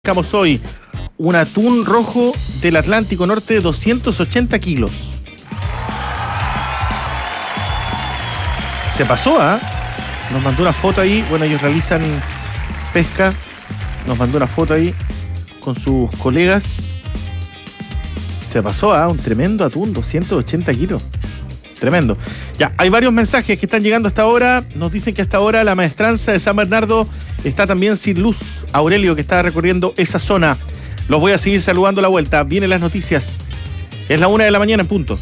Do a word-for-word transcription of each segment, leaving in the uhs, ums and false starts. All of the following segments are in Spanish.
Buscamos hoy un atún rojo del Atlántico Norte de doscientos ochenta kilos. Se pasó, ¿ah? ¿eh? Nos mandó una foto ahí. Bueno, ellos realizan pesca. Nos mandó una foto ahí con sus colegas. Se pasó, ¿ah? ¿eh? Un tremendo atún, doscientos ochenta kilos. Tremendo. Ya, hay varios mensajes que están llegando hasta ahora. Nos dicen que hasta ahora la maestranza de San Bernardo está también sin luz. Aurelio, que está recorriendo esa zona. Los voy a seguir saludando a la vuelta. Vienen las noticias. Es la una de la mañana en punto.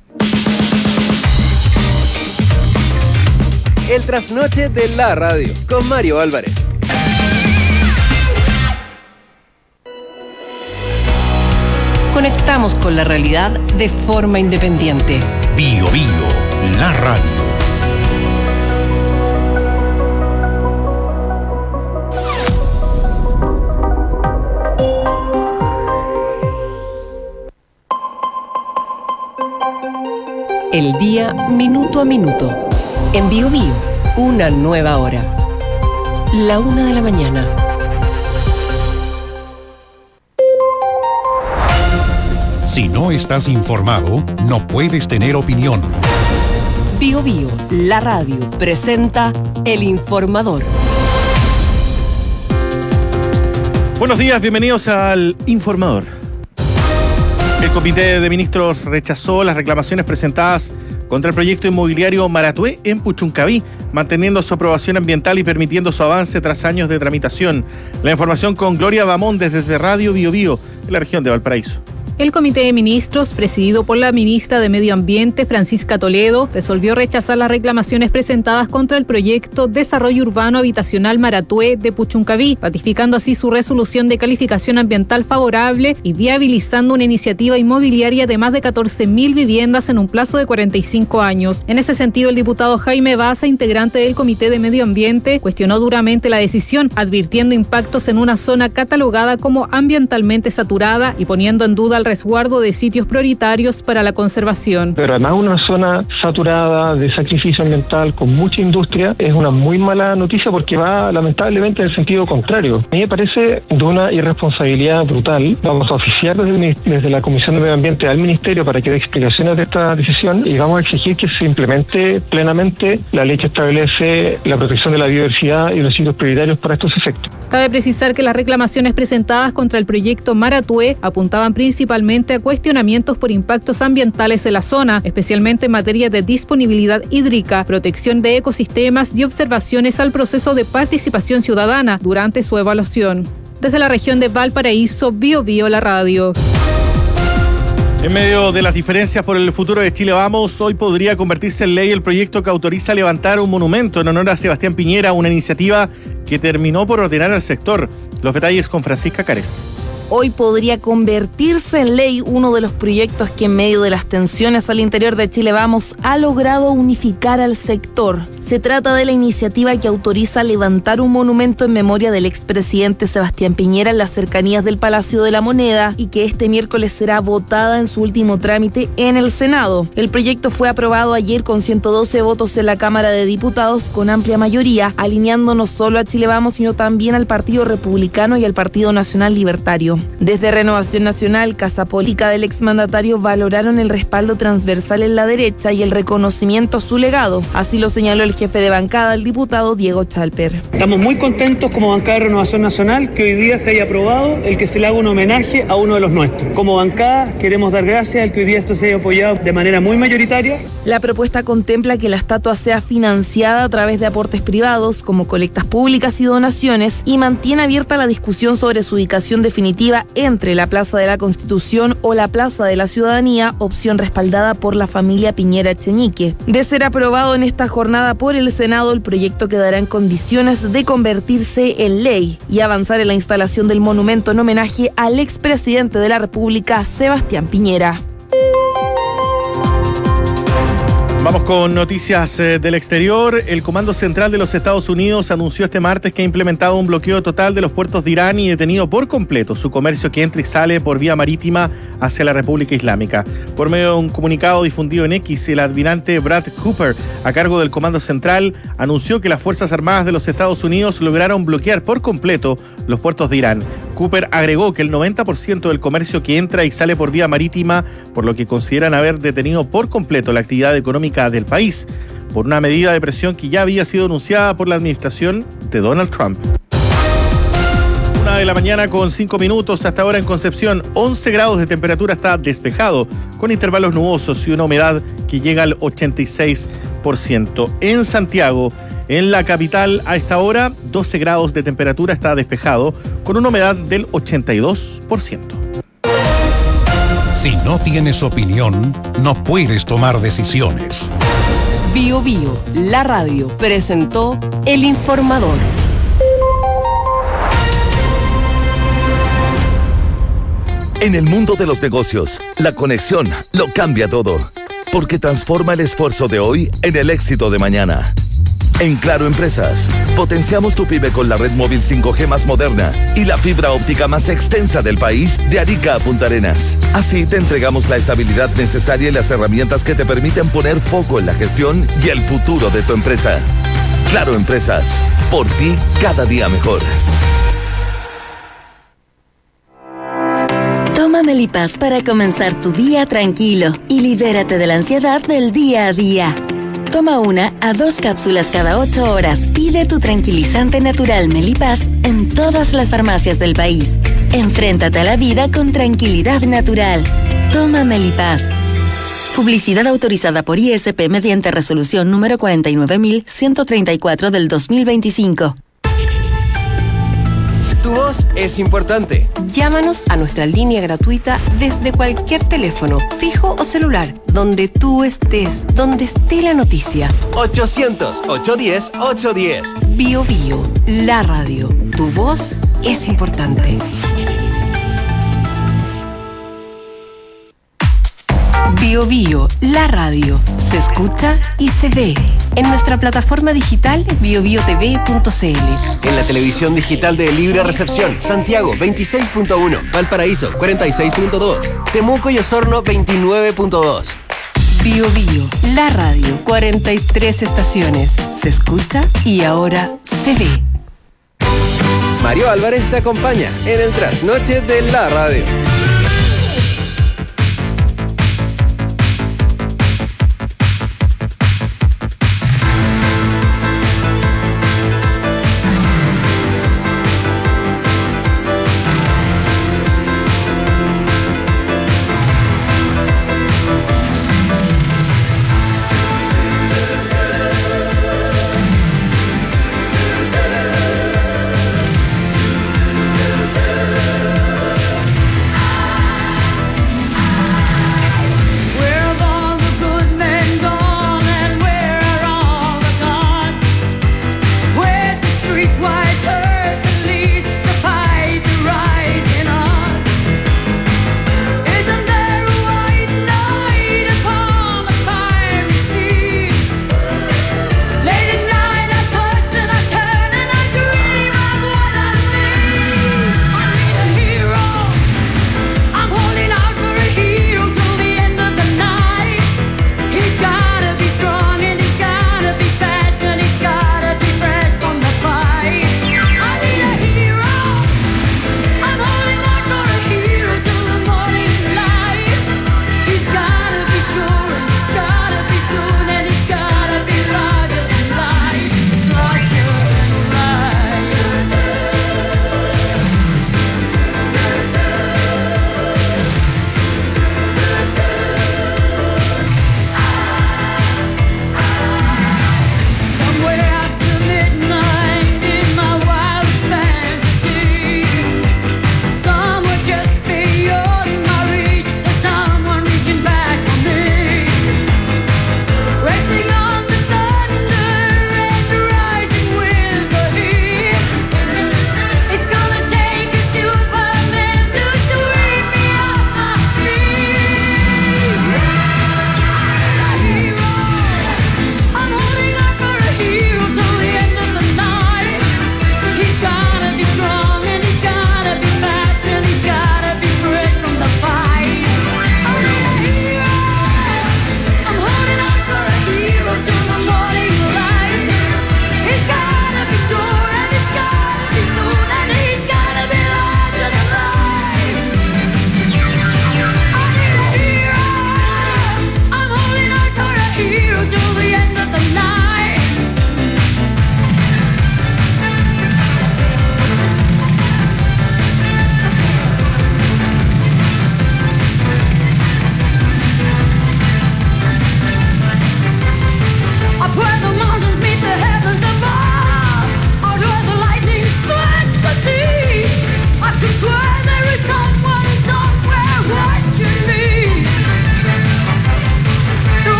El trasnoche de la radio con Mario Álvarez. Conectamos con la realidad de forma independiente. Bio Bio, la radio. El día minuto a minuto. En Bio Bio, una nueva hora. La una de la mañana. Si no estás informado, no puedes tener opinión. Bio Bio, la radio, presenta El Informador. Buenos días, bienvenidos al Informador. El Comité de Ministros rechazó las reclamaciones presentadas contra el proyecto inmobiliario Maratué en Puchuncaví, manteniendo su aprobación ambiental y permitiendo su avance tras años de tramitación. La información con Gloria Bamón desde Radio Bio Bio, en la región de Valparaíso. El Comité de Ministros, presidido por la ministra de Medio Ambiente, Francisca Toledo, resolvió rechazar las reclamaciones presentadas contra el proyecto Desarrollo Urbano Habitacional Maratué de Puchuncaví, ratificando así su resolución de calificación ambiental favorable y viabilizando una iniciativa inmobiliaria de más de catorce mil viviendas en un plazo de cuarenta y cinco años. En ese sentido, el diputado Jaime Baza, integrante del Comité de Medio Ambiente, cuestionó duramente la decisión, advirtiendo impactos en una zona catalogada como ambientalmente saturada y poniendo en duda el resguardo de sitios prioritarios para la conservación. Pero además una zona saturada de sacrificio ambiental con mucha industria es una muy mala noticia porque va lamentablemente en el sentido contrario. A mí me parece de una irresponsabilidad brutal. Vamos a oficiar desde, el, desde la Comisión de Medio Ambiente al Ministerio para que dé explicaciones de esta decisión y vamos a exigir que se implemente plenamente la ley que establece la protección de la biodiversidad y los sitios prioritarios para estos efectos. Cabe precisar que las reclamaciones presentadas contra el proyecto Maratué apuntaban principalmente a cuestionamientos por impactos ambientales en la zona, especialmente en materia de disponibilidad hídrica, protección de ecosistemas y observaciones al proceso de participación ciudadana durante su evaluación. Desde la región de Valparaíso, Bio Bio, la radio. En medio de las diferencias por el futuro de Chile Vamos, hoy podría convertirse en ley el proyecto que autoriza levantar un monumento en honor a Sebastián Piñera, una iniciativa que terminó por ordenar al sector. Los detalles con Francisca Cárez. Hoy podría convertirse en ley uno de los proyectos que en medio de las tensiones al interior de Chile Vamos ha logrado unificar al sector. Se trata de la iniciativa que autoriza levantar un monumento en memoria del expresidente Sebastián Piñera en las cercanías del Palacio de la Moneda y que este miércoles será votada en su último trámite en el Senado. El proyecto fue aprobado ayer con ciento doce votos en la Cámara de Diputados con amplia mayoría, alineando no solo a Chile Vamos, sino también al Partido Republicano y al Partido Nacional Libertario. Desde Renovación Nacional, Casa Política del exmandatario valoraron el respaldo transversal en la derecha y el reconocimiento a su legado. Así lo señaló el jefe de bancada, el diputado Diego Chalper. Estamos muy contentos como bancada de Renovación Nacional que hoy día se haya aprobado el que se le haga un homenaje a uno de los nuestros. Como bancada queremos dar gracias al que hoy día esto se haya apoyado de manera muy mayoritaria. La propuesta contempla que la estatua sea financiada a través de aportes privados como colectas públicas y donaciones y mantiene abierta la discusión sobre su ubicación definitiva entre la Plaza de la Constitución o la Plaza de la Ciudadanía, opción respaldada por la familia Piñera Echeñique. De ser aprobado en esta jornada por el Senado, el proyecto quedará en condiciones de convertirse en ley y avanzar en la instalación del monumento en homenaje al expresidente de la República, Sebastián Piñera. Vamos con noticias eh, del exterior. El Comando Central de los Estados Unidos anunció este martes que ha implementado un bloqueo total de los puertos de Irán y detenido por completo su comercio que entra y sale por vía marítima hacia la República Islámica. Por medio de un comunicado difundido en X, el almirante Brad Cooper, a cargo del Comando Central, anunció que las Fuerzas Armadas de los Estados Unidos lograron bloquear por completo los puertos de Irán. Cooper agregó que el noventa por ciento del comercio que entra y sale por vía marítima, por lo que consideran haber detenido por completo la actividad económica del país, por una medida de presión que ya había sido anunciada por la administración de Donald Trump. Una de la mañana con cinco minutos, hasta ahora en Concepción, once grados de temperatura, está despejado, con intervalos nubosos y una humedad que llega al ochenta y seis por ciento. En Santiago, en la capital, a esta hora, doce grados de temperatura, está despejado, con una humedad del ochenta y dos por ciento. Si no tienes opinión, no puedes tomar decisiones. Bio Bio, la radio, presentó El Informador. En el mundo de los negocios, la conexión lo cambia todo, porque transforma el esfuerzo de hoy en el éxito de mañana. En Claro Empresas, potenciamos tu pyme con la red móvil cinco G más moderna y la fibra óptica más extensa del país, de Arica a Punta Arenas. Así te entregamos la estabilidad necesaria y las herramientas que te permiten poner foco en la gestión y el futuro de tu empresa. Claro Empresas, por ti cada día mejor. Toma Melipaz para comenzar tu día tranquilo y libérate de la ansiedad del día a día. Toma una a dos cápsulas cada ocho horas. Pide tu tranquilizante natural Melipaz en todas las farmacias del país. Enfréntate a la vida con tranquilidad natural. Toma Melipaz. Publicidad autorizada por I S P mediante resolución número cuarenta y nueve mil ciento treinta y cuatro del dos mil veinticinco. Tu voz es importante. Llámanos a nuestra línea gratuita desde cualquier teléfono, fijo o celular, donde tú estés, donde esté la noticia. ochocientos, ochocientos diez, ochocientos diez. Bio Bio, la radio. Tu voz es importante. Bio Bio, la radio. Se escucha y se ve. En nuestra plataforma digital bio bio t v punto c l. En la televisión digital de Libre Recepción, Santiago veintiséis punto uno, Valparaíso cuarenta y seis punto dos, Temuco y Osorno veintinueve punto dos. Bio Bio, la radio. cuarenta y tres estaciones. Se escucha y ahora se ve. Mario Álvarez te acompaña en el trasnoche de la radio.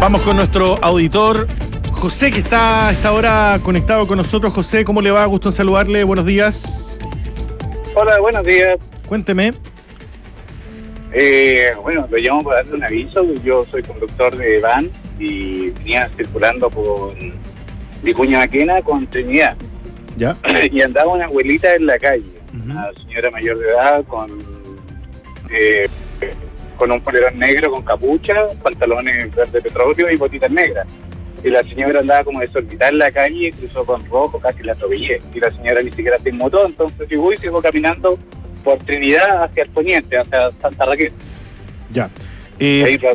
Vamos con nuestro auditor José, que está a esta hora conectado con nosotros. José, ¿cómo le va? Gusto en saludarle. Buenos días. Hola, buenos días. Cuénteme. Eh, bueno, lo llamo para darle un aviso. Yo soy conductor de van y venía circulando por Vicuña Maquena con Trinidad. ¿Ya? Y andaba una abuelita en la calle, uh-huh. Una señora mayor de edad con eh, con un polerón negro con capucha, pantalones verde petróleo y botitas negras. Y la señora andaba como desorbitada en la calle, cruzó con rojo, casi la atropellé. Y la señora ni siquiera se inmutó, entonces llegó y sigo caminando por Trinidad hacia el poniente, hacia Santa Raquel. Ya. Eh, Ahí,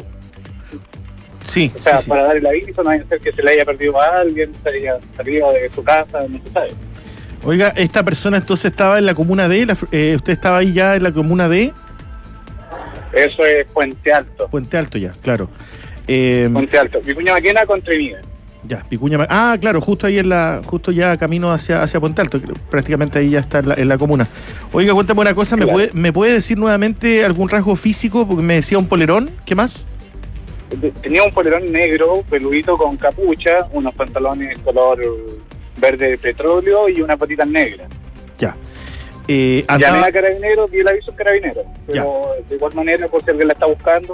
sí, o sea, sí, sí. Para dar el aviso, no hay que ser que se le haya perdido a alguien, se haya salido de su casa, no se sabe. Oiga, esta persona entonces estaba en la comuna D, la, eh, ¿usted estaba ahí ya en la comuna D? Eso es Puente Alto. Puente Alto ya, claro. Eh, Puente Alto, Vicuña Maquena con Trinidad. Ya, Vicuña Maquena. Ah, claro, justo ahí en la, justo ya camino hacia, hacia Puente Alto, prácticamente ahí ya está en la, en la comuna. Oiga, cuéntame una cosa, claro. ¿me puede, ¿me puede decir nuevamente algún rasgo físico? Porque me decía un polerón, ¿qué más? Tenía un polerón negro, peludito con capucha, unos pantalones color verde petróleo y unas patitas negras. Ya. Eh, andaba... Llamé a Carabineros, di el aviso a Carabineros, pero ya. De igual manera, por si alguien la está buscando,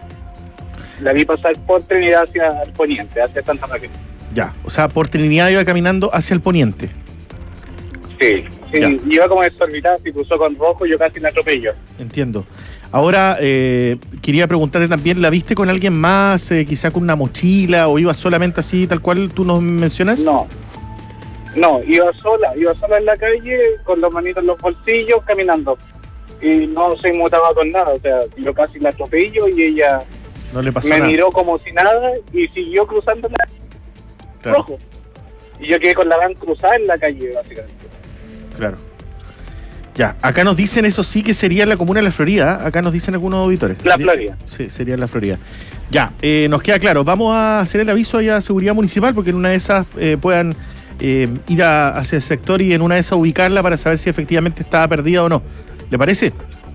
la vi pasar por Trinidad hacia el poniente, hacia Santa Raquel. Ya, o sea, por Trinidad iba caminando hacia el poniente. Sí, sí, ya. Iba como desorbitada, se cruzó con rojo y yo casi la atropello. Entiendo. Ahora, eh, quería preguntarte también, ¿la viste con alguien más, eh, quizá con una mochila, o iba solamente así, tal cual tú nos mencionas? No, no, iba sola, iba sola en la calle, con los manitos en los bolsillos, caminando. Y no se inmutaba con nada, o sea, yo casi la atropello y ella no le pasó me nada. Miró como si nada y siguió cruzando la claro. rojo. Y yo quedé con la van cruzada en la calle, básicamente. Claro. Ya, acá nos dicen, eso sí que sería la comuna de La Florida, ¿eh? Acá nos dicen algunos auditores. La sería, Florida. Sí, sería La Florida. Ya, eh, nos queda claro, vamos a hacer el aviso allá a Seguridad Municipal, porque en una de esas eh, puedan eh, ir a, hacia el sector y en una de esas ubicarla para saber si efectivamente estaba perdida o no. ¿Le parece?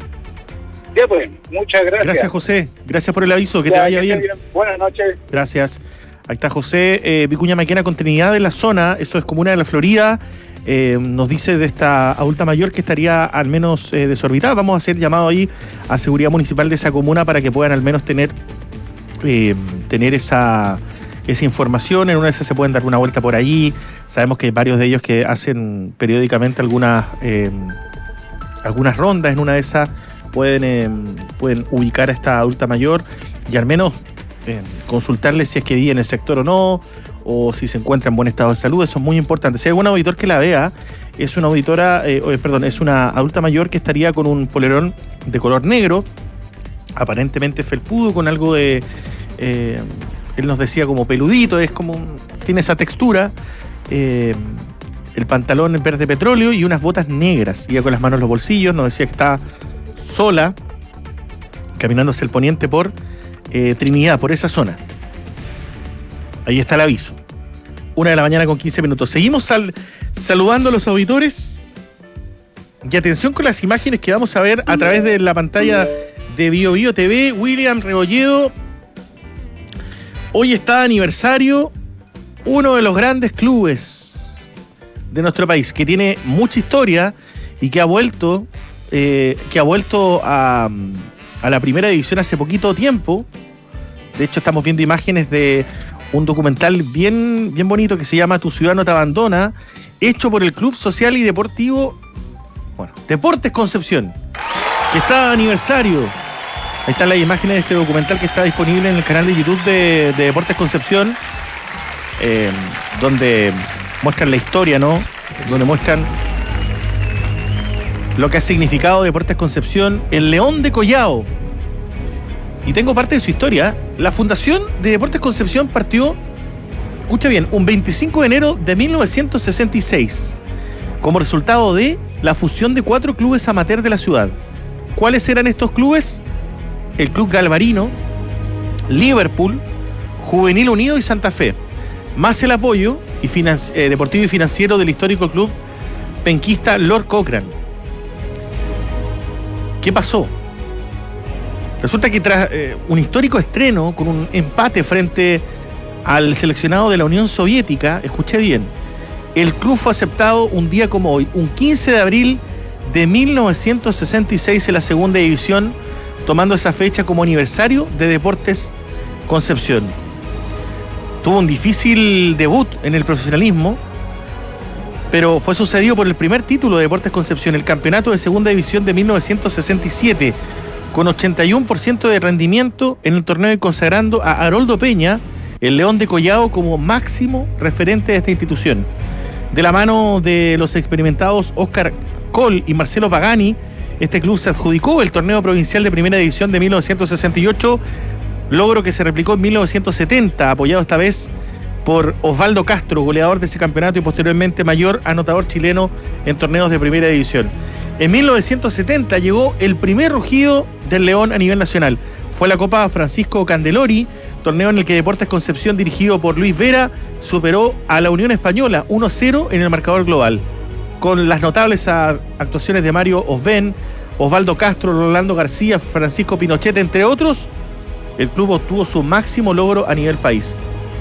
Ya pues, muchas gracias. Gracias, José. Gracias por el aviso, que ya, te vaya que bien. bien. Buenas noches. Gracias. Ahí está José, eh, Vicuña Maquena con Trinidad de la zona, eso es comuna de La Florida. Eh, nos dice de esta adulta mayor que estaría al menos eh, desorbitada. Vamos a hacer llamado ahí a Seguridad Municipal de esa comuna para que puedan al menos tener eh, tener esa, esa información. En una de esas se pueden dar una vuelta por allí. Sabemos que hay varios de ellos que hacen periódicamente algunas eh, algunas rondas. En una de esas pueden, eh, pueden ubicar a esta adulta mayor y al menos eh, consultarle si es que vive en el sector o no, o si se encuentra en buen estado de salud. Eso es muy importante. Si hay algún auditor que la vea, es una auditora, eh, perdón, es una adulta mayor que estaría con un polerón de color negro, aparentemente felpudo, con algo de, eh, él nos decía como peludito, es como, un, tiene esa textura, eh, el pantalón en verde petróleo y unas botas negras, iba con las manos en los bolsillos, nos decía que está sola, caminando hacia el poniente por eh, Trinidad, por esa zona. Ahí está el aviso. Una de la mañana con quince minutos. Seguimos sal- saludando a los auditores. Y atención con las imágenes que vamos a ver a través de la pantalla de Bio Bio T V. William Rebolledo. Hoy está de aniversario uno de los grandes clubes de nuestro país, que tiene mucha historia y que ha vuelto, eh, que ha vuelto a, a la primera división hace poquito tiempo. De hecho, estamos viendo imágenes de un documental bien, bien bonito que se llama Tu ciudad no te abandona, hecho por el Club Social y Deportivo, bueno, Deportes Concepción, que está de aniversario. Ahí están las imágenes de este documental que está disponible en el canal de YouTube de, de Deportes Concepción, eh, donde muestran la historia, ¿no? Donde muestran lo que ha significado Deportes Concepción, el León de Collao. Y tengo parte de su historia. La fundación de Deportes Concepción partió, escucha bien, un veinticinco de enero de mil novecientos sesenta y seis, como resultado de la fusión de cuatro clubes amateur de la ciudad. ¿Cuáles eran estos clubes? El Club Galvarino, Liverpool, Juvenil Unido y Santa Fe, más el apoyo y financi- eh, deportivo y financiero del histórico club penquista Lord Cochrane. ¿Qué pasó? Resulta que tras eh, un histórico estreno con un empate frente al seleccionado de la Unión Soviética, escuché bien, el club fue aceptado un día como hoy, un quince de abril de mil novecientos sesenta y seis en la segunda división, tomando esa fecha como aniversario de Deportes Concepción. Tuvo un difícil debut en el profesionalismo, pero fue sucedido por el primer título de Deportes Concepción, el campeonato de segunda división de mil novecientos sesenta y siete, con ochenta y uno por ciento de rendimiento en el torneo y consagrando a Haroldo Peña, el León de Collao, como máximo referente de esta institución. De la mano de los experimentados Óscar Coll y Marcelo Pagani, este club se adjudicó el torneo provincial de primera división de mil novecientos sesenta y ocho, logro que se replicó en mil novecientos setenta, apoyado esta vez por Osvaldo Castro, goleador de ese campeonato y posteriormente mayor anotador chileno en torneos de primera división. En mil novecientos setenta llegó el primer rugido del León a nivel nacional. Fue la Copa Francisco Candelori, torneo en el que Deportes Concepción, dirigido por Luis Vera, superó a la Unión Española uno a cero en el marcador global. Con las notables actuaciones de Mario Osben, Osvaldo Castro, Rolando García, Francisco Pinochet, entre otros, el club obtuvo su máximo logro a nivel país.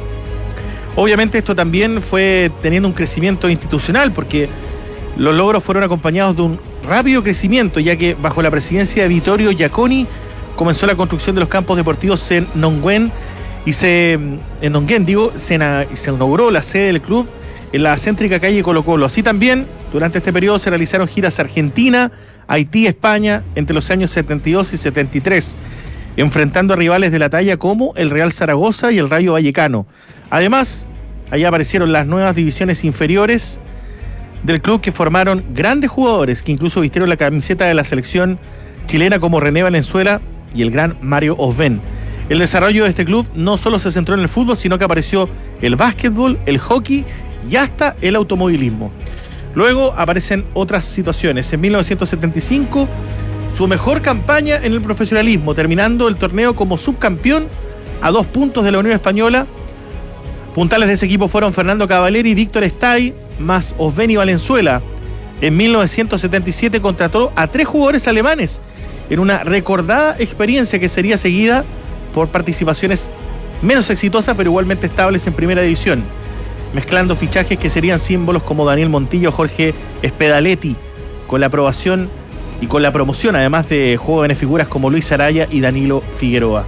Obviamente esto también fue teniendo un crecimiento institucional, porque los logros fueron acompañados de un rápido crecimiento, ya que bajo la presidencia de Vittorio Giaconi comenzó la construcción de los campos deportivos en Nongüen y se, en Nongüen, digo, se, na, se inauguró la sede del club en la céntrica calle Colo Colo. Así también, durante este periodo se realizaron giras a Argentina, Haití, España, entre los años setenta y dos y setenta y tres, enfrentando a rivales de la talla como el Real Zaragoza y el Rayo Vallecano. Además, allá aparecieron las nuevas divisiones inferiores del club, que formaron grandes jugadores que incluso vistieron la camiseta de la selección chilena, como René Valenzuela y el gran Mario Osben. El desarrollo de este club no solo se centró en el fútbol, sino que apareció el básquetbol, el hockey y hasta el automovilismo. Luego aparecen otras situaciones. En mil novecientos setenta y cinco, su mejor campaña en el profesionalismo, terminando el torneo como subcampeón a dos puntos de la Unión Española. Puntales de ese equipo fueron Fernando Cavaleri y Víctor Stay, más Osben y Valenzuela. En mil novecientos setenta y siete contrató a tres jugadores alemanes en una recordada experiencia que sería seguida por participaciones menos exitosas pero igualmente estables en primera división, mezclando fichajes que serían símbolos como Daniel Montillo, Jorge Spedaletti, con la aprobación y con la promoción además de jóvenes figuras como Luis Araya y Danilo Figueroa.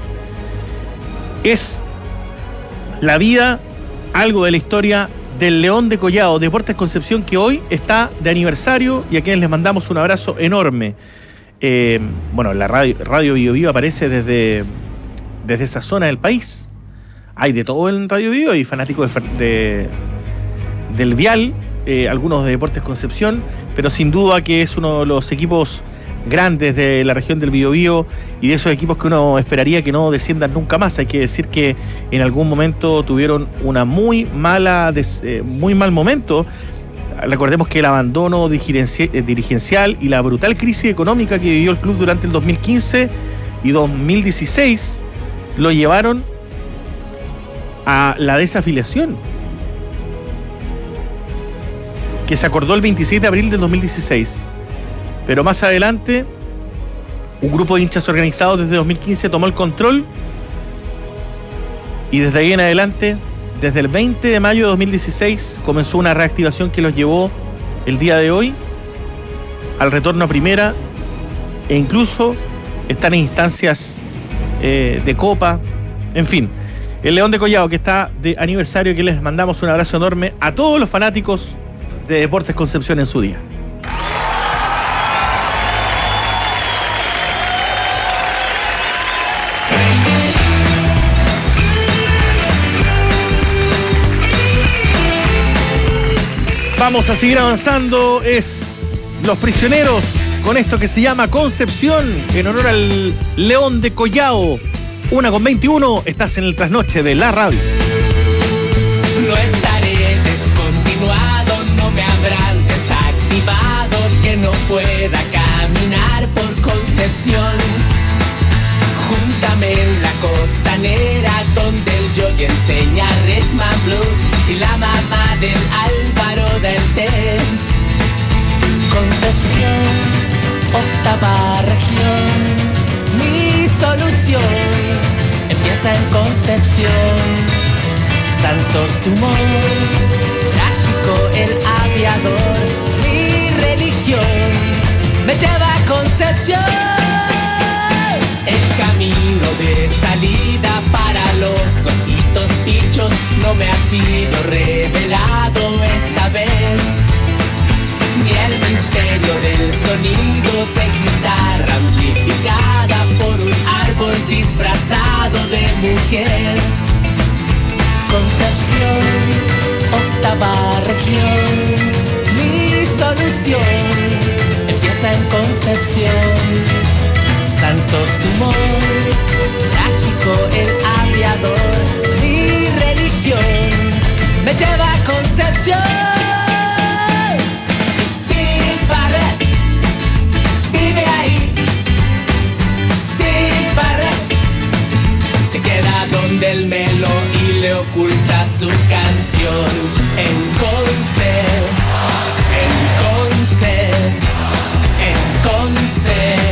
Es la vida, algo de la historia del León de Collao, Deportes Concepción, que hoy está de aniversario y a quienes les mandamos un abrazo enorme. Eh, bueno, la radio, radio Bio Bio aparece desde, desde esa zona del país. Hay de todo en Radio Bio, hay fanáticos de, de, del Vial, eh, algunos de Deportes Concepción, pero sin duda que es uno de los equipos grandes de la región del Biobío y de esos equipos que uno esperaría que no desciendan nunca más. Hay que decir que en algún momento tuvieron una muy mala, eh, muy mal momento. Recordemos que el abandono dirigencial y la brutal crisis económica que vivió el club durante el dos mil quince y dos mil dieciséis lo llevaron a la desafiliación, que se acordó el veintisiete de abril del dos mil dieciséis. Pero más adelante, un grupo de hinchas organizados desde dos mil quince tomó el control y desde ahí en adelante, desde el veinte de mayo de dos mil dieciséis, comenzó una reactivación que los llevó el día de hoy al retorno a primera e incluso están en instancias eh, de Copa, en fin. El León de Collao, que está de aniversario, que les mandamos un abrazo enorme a todos los fanáticos de Deportes Concepción en su día. Vamos a seguir avanzando. Es Los Prisioneros, con esto que se llama Concepción, en honor al León de Collao. Una con veintiuno, estás en el trasnoche de la radio. No estaré descontinuado, no me habrán desactivado, que no pueda caminar por Concepción. Júntame en la costanera, donde el jockey enseña rhythm and blues y la mamá del Álvaro del Té. Concepción, octava región, mi solución. Santos Dumont, trágico el aviador, mi religión me lleva a Concepción. El camino de salida para los ojitos pichos no me ha sido revelado esta vez, ni el misterio del sonido de guitarra amplificada por un árbol disfrazado de mujer. Concepción, octava región, mi solución empieza en Concepción. Santos Dumont, trágico el aviador, mi religión me lleva a Concepción. Y Syd Barrett vive ahí, Syd Barrett se queda donde el melo y le oculta su canción. En Conce, en Conce, en Conce.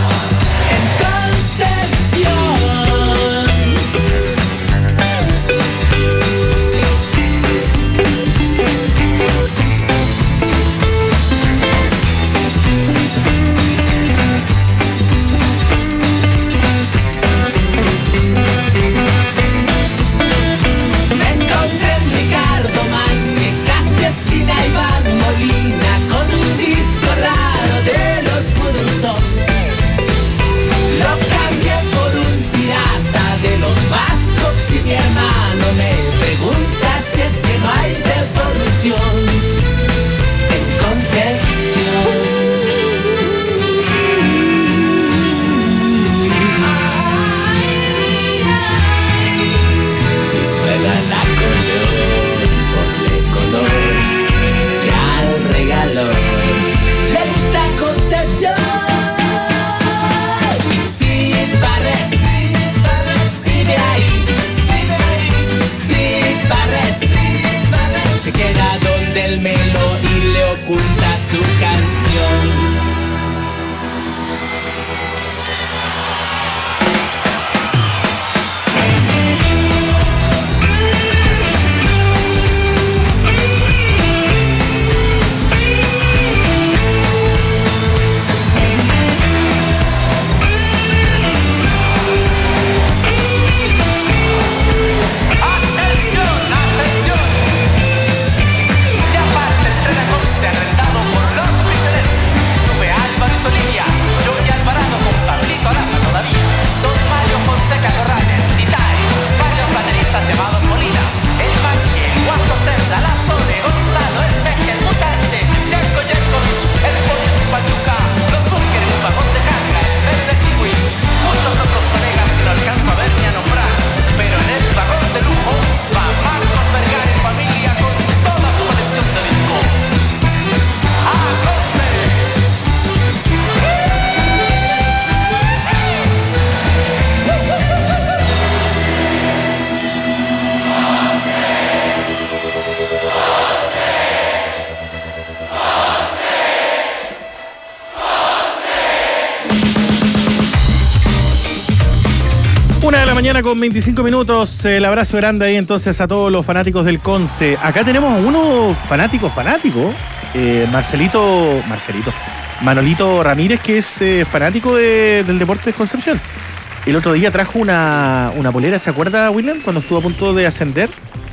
Mañana con veinticinco minutos, el abrazo grande ahí entonces a todos los fanáticos del Conce. Acá tenemos a uno fanático, fanático, eh, Marcelito, Marcelito, Manolito Ramírez, que es eh, fanático de, del Deportes Concepción. El otro día trajo una, una polera, ¿se acuerda, William? Cuando estuvo a punto de ascender,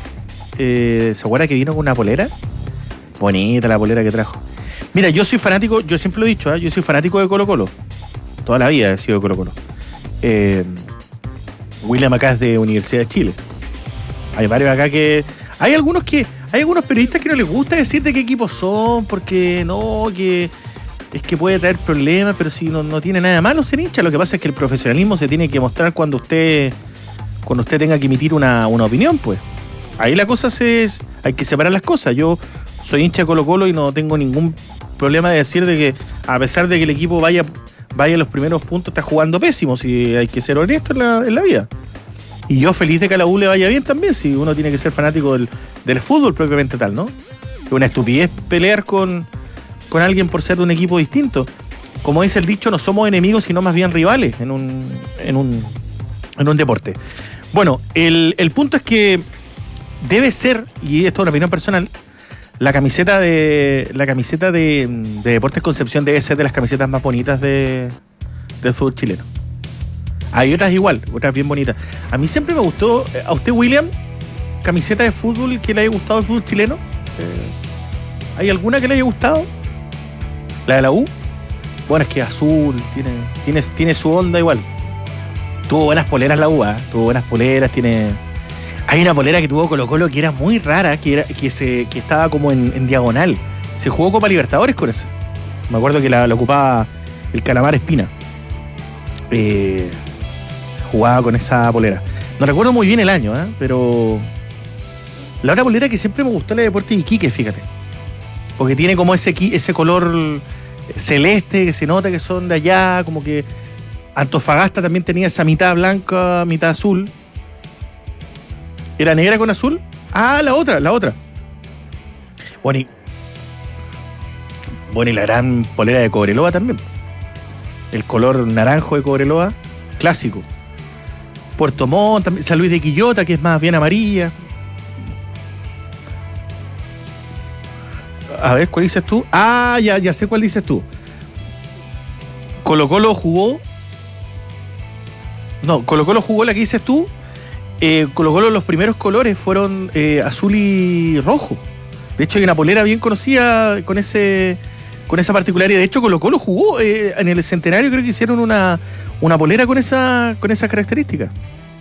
eh, ¿se acuerda que vino con una polera? Bonita la polera que trajo. Mira, yo soy fanático, yo siempre lo he dicho, ¿eh? Yo soy fanático de Colo Colo. Toda la vida he sido de Colo Colo. Eh... William acá es de Universidad de Chile. Hay varios acá que... Hay algunos que... Hay algunos periodistas que no les gusta decir de qué equipos son, porque no, que... Es que puede traer problemas, pero si no, no tiene nada de malo ser hincha. Lo que pasa es que el profesionalismo se tiene que mostrar cuando usted... Cuando usted tenga que emitir una, una opinión, pues. Ahí la cosa se... Es, hay que separar las cosas. Yo soy hincha de Colo Colo y no tengo ningún problema de decir de que, a pesar de que el equipo vaya... vaya a los primeros puntos, está jugando pésimo, si hay que ser honesto en la, en la vida. Y yo feliz de que a la U le vaya bien también, si uno tiene que ser fanático del, del fútbol propiamente tal, ¿no? Es una estupidez pelear con, con alguien por ser de un equipo distinto. Como dice el dicho, no somos enemigos, sino más bien rivales en un, en un, en un deporte. Bueno, el, el punto es que debe ser, y esto es una opinión personal, la camiseta de la camiseta de, de Deportes Concepción debe ser de las camisetas más bonitas de, del fútbol chileno. Hay otras igual, otras bien bonitas. A mí siempre me gustó, a usted, William, camiseta de fútbol que le haya gustado el fútbol chileno. Eh, ¿Hay alguna que le haya gustado? ¿La de la U? Bueno, es que azul, tiene, tiene, tiene su onda igual. Tuvo buenas poleras la U, ¿eh? Tuvo buenas poleras, tiene... Hay una polera que tuvo Colo Colo que era muy rara, que, era, que, se, que estaba como en, en diagonal. Se jugó Copa Libertadores con esa. Me acuerdo que la, la ocupaba el Calamar Espina. Eh, jugaba con esa polera. No recuerdo muy bien el año, ¿eh? Pero... La otra polera que siempre me gustó la de Deportes Iquique, fíjate. Porque tiene como ese, ese color celeste que se nota que son de allá, como que Antofagasta también tenía esa mitad blanca, mitad azul. ¿Era negra con azul? Ah, la otra, la otra. Bueno, y, bueno, y la gran polera de Cobreloa también. El color naranjo de Cobreloa, clásico. Puerto Montt, también, San Luis de Quillota, que es más bien amarilla. A ver, ¿cuál dices tú? Ah, ya, ya sé cuál dices tú. Colo Colo jugó... No, Colo Colo jugó la que dices tú. Eh, Colo Colo los primeros colores fueron eh, azul y rojo. De hecho hay una polera bien conocida con ese con esa particularidad. De hecho Colo Colo jugó eh, en el centenario, creo que hicieron una, una polera con esa con esas características.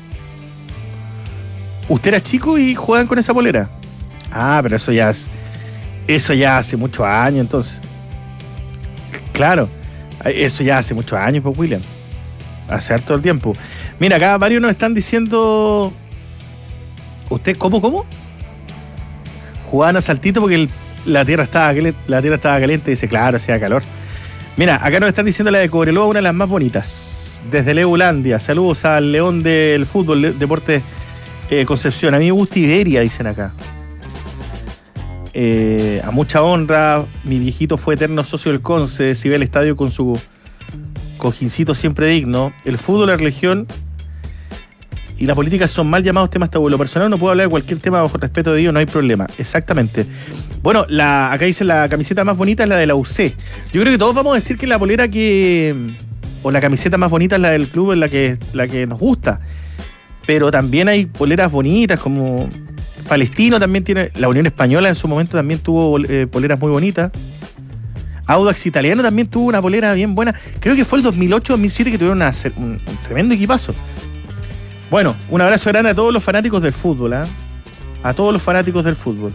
Usted era chico y juegan con esa polera. Ah, pero eso ya es, eso ya hace muchos años entonces. Claro, eso ya hace muchos años, pues, William. Hace harto el tiempo. Mira, acá varios nos están diciendo... ¿Usted cómo, cómo? Jugaban a saltito porque el, la, tierra estaba, la tierra estaba caliente. Dice, claro, hacía calor. Mira, acá nos están diciendo la de Cobreloa, una de las más bonitas. Desde Leulandia. Saludos al León del Fútbol, Deportes eh, Concepción. A mí me gusta Iberia, dicen acá. Eh, a mucha honra, mi viejito fue eterno socio del Conce. Si ve el estadio con su... cojincito siempre digno. El fútbol, la religión y la política son mal llamados temas tabú. Lo personal no puedo hablar de cualquier tema bajo respeto de Dios, no hay problema. Exactamente. Bueno, la, acá dice la camiseta más bonita es la de la U C. Yo creo que todos vamos a decir que la polera que... o la camiseta más bonita es la del club, es la que, la que nos gusta. Pero también hay poleras bonitas como... Palestino también tiene... La Unión Española en su momento también tuvo eh, poleras muy bonitas. Audax Italiano también tuvo una polera bien buena. Creo que fue el dos mil ocho dos mil siete que tuvieron una, un, un tremendo equipazo. Bueno, un abrazo grande a todos los fanáticos del fútbol, ¿eh? A todos los fanáticos del fútbol.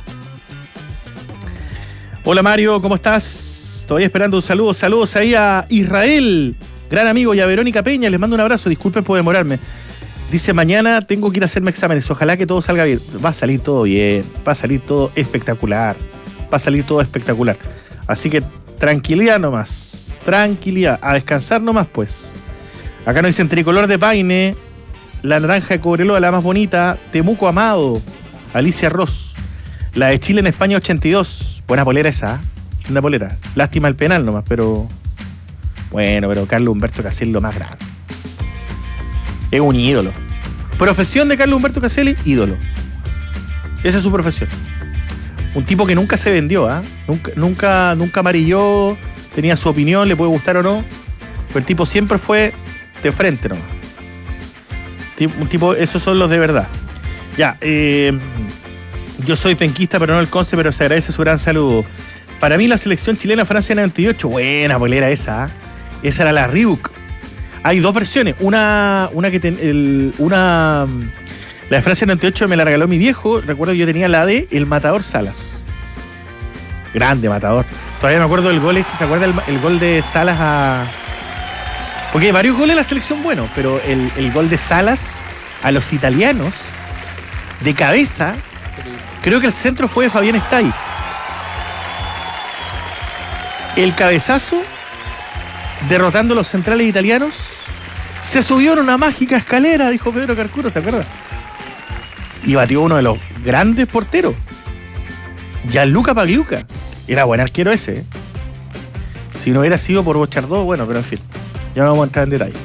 Hola Mario, ¿cómo estás? Estoy esperando un saludo. Saludos ahí a Israel, gran amigo, y a Verónica Peña. Les mando un abrazo. Disculpen por demorarme. Dice, mañana tengo que ir a hacerme exámenes. Ojalá que todo salga bien. Va a salir todo bien. Va a salir todo espectacular. Va a salir todo espectacular. Así que tranquilidad nomás. Tranquilidad. A descansar nomás, pues. Acá nos dicen tricolor de Paine. La naranja de Cobreloa, la más bonita. Temuco Amado. Alicia Ross. La de Chile en España ochenta y dos. Buena polera esa. Linda polera. Lástima el penal nomás, pero... Bueno, pero Carlos Humberto Caselli lo más grande. Es un ídolo. Profesión de Carlos Humberto Caselli, ídolo. Esa es su profesión. Un tipo que nunca se vendió, ¿ah? ¿eh? Nunca, nunca, nunca amarilló, tenía su opinión, le puede gustar o no. Pero el tipo siempre fue de frente nomás. Un tipo, esos son los de verdad. Ya, eh, yo soy penquista, pero no el Conce, pero se agradece su gran saludo. Para mí la selección chilena Francia noventa y ocho, buena polera esa, ¿eh? Esa era la Reebok. Hay dos versiones, una, una que ten, el, una la de Francia noventa y ocho me la regaló mi viejo. Recuerdo que yo tenía la de El Matador Salas. Grande Matador. Todavía me acuerdo del gol ese, ¿se acuerda el, el gol de Salas a...? Porque hay varios goles de la selección buenos, pero el, el gol de Salas a los italianos de cabeza, creo que el centro fue de Fabián Stay. El cabezazo, derrotando a los centrales italianos, se subió en una mágica escalera, dijo Pedro Carcuro, ¿se acuerda? Y batió uno de los grandes porteros, Gianluca Pagliuca. Era buen arquero ese, ¿eh? Si no hubiera sido por Bochardó, bueno, pero en fin, ya no vamos a entrar en detalle.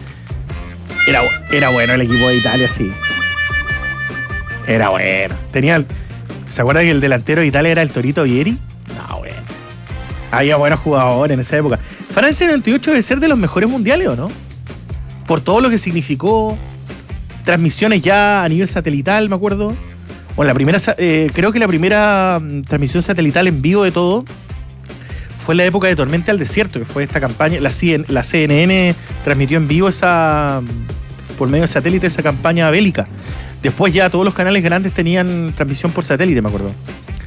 Era, era bueno el equipo de Italia, sí. Era bueno. Tenía, ¿Se acuerdan que el delantero de Italia era el Torito Vieri? No, bueno. Había buenos jugadores en esa época. Francia noventa y ocho debe ser de los mejores mundiales, ¿o no? Por todo lo que significó. Transmisiones ya a nivel satelital, me acuerdo. Bueno, la primera, eh, creo que la primera transmisión satelital en vivo de todo fue la época de Tormenta al Desierto, que fue esta campaña. La C N N, la C N N transmitió en vivo esa, por medio de satélite, esa campaña bélica. Después ya todos los canales grandes tenían transmisión por satélite, me acuerdo.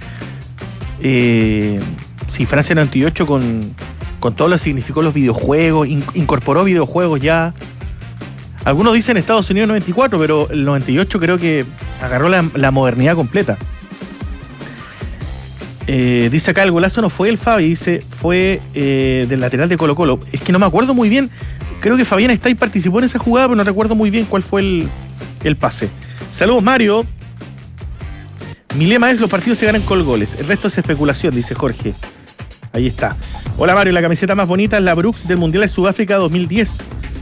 Eh, sí, Francia noventa y ocho con, con todo lo que significó los videojuegos, in, incorporó videojuegos ya. Algunos dicen Estados Unidos noventa y cuatro, pero el noventa y ocho creo que agarró la, la modernidad completa. Eh, dice acá, el golazo no fue el Fabi, dice, fue eh, del lateral de Colo Colo. Es que no me acuerdo muy bien. Creo que Fabián Estay participó en esa jugada, pero no recuerdo muy bien cuál fue el, el pase. Saludos, Mario. Mi lema es: los partidos se ganan con goles. El resto es especulación, dice Jorge. Ahí está. Hola, Mario. La camiseta más bonita es la Brooks del Mundial de Sudáfrica dos mil diez.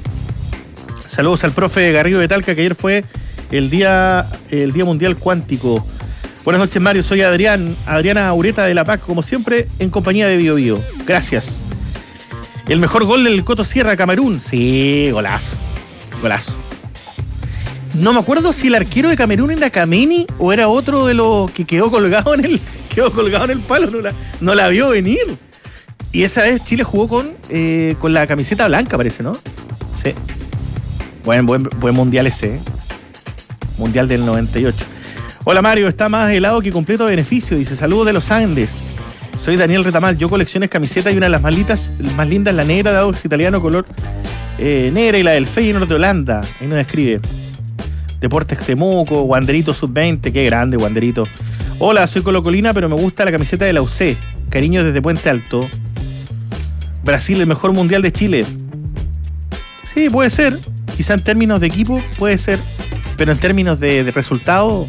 Saludos al profe Garrido de Talca, que ayer fue el día, el día Mundial Cuántico. Buenas noches, Mario. Soy Adrián, Adriana Ureta de La Paz, como siempre, en compañía de Bio Bio. Gracias. El mejor gol del Coto Sierra, Camerún. Sí, golazo. Golazo. No me acuerdo si el arquero de Camerún era Kameni o era otro de los que quedó colgado en el, quedó colgado en el palo. No la, no la vio venir. Y esa vez Chile jugó con, eh, con la camiseta blanca, parece, ¿no? Sí. Buen, buen, buen mundial ese, ¿eh? Mundial del noventa y ocho. Hola, Mario, está más helado que completo de beneficio. Dice, saludos de los Andes. Soy Daniel Retamal. Yo colecciono camisetas y una de las más lindas, más lindas, la negra de Audax Italiano, color eh, negra, y la del Feyenoord de Holanda. Ahí nos escribe. Deportes Temuco, Wanderito sub veinte, qué grande, Wanderito. Hola, soy colocolina, pero me gusta la camiseta de la U C. Cariño desde Puente Alto. Brasil, el mejor mundial de Chile. Sí, puede ser. Quizá en términos de equipo, puede ser. Pero en términos de, de resultado,